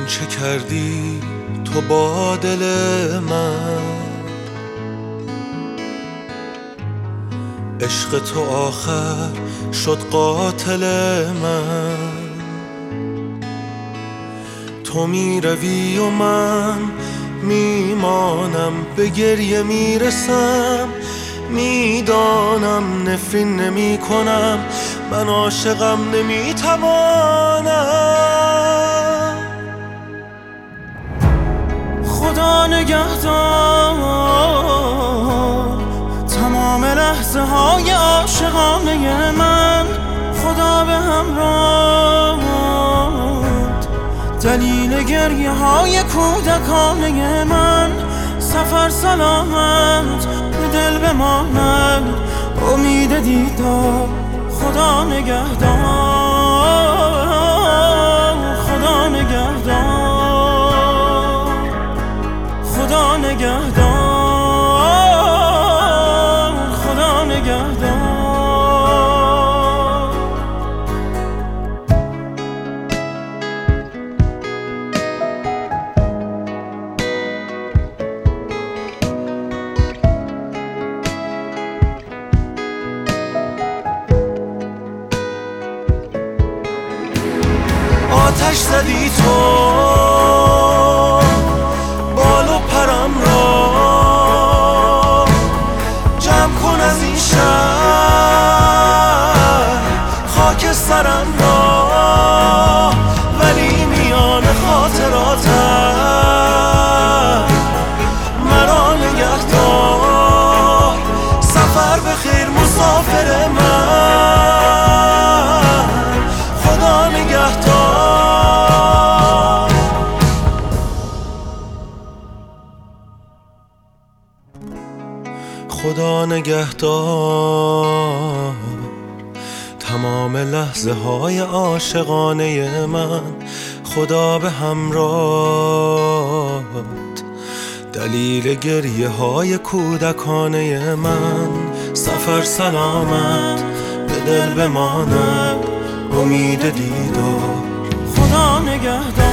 ببین چه کردی تو با دل من، عشق تو آخر شد قاتل من. تو میروی و من میمانم، به گریه میرسم، میدانم نفرین نمی کنم، من عاشقم نمیتوانم. خدا نگهدار تمام لحظه های عاشقانه من، خدا به همراه دلیل گریه های کودکانه من. سفر سلامت به دل بماند، امید دیدار خدا نگهدار، خدا نگهدار، خدا نگهدار، خدا نگهدار. آتش زدی تو بال و پرم را، جمع کن از این شهر خاک سرم را، ولی میان خاطراتم مرا نگهدار. سفر به خیر مسافر من، خدا نگهدار. خدا نگهدار تمام لحظه های عاشقانه من، خدا به همراهت دلیل گریه های کودکانه من. سفر سلامت به دل بماند، امید دیدار خدا نگهدار.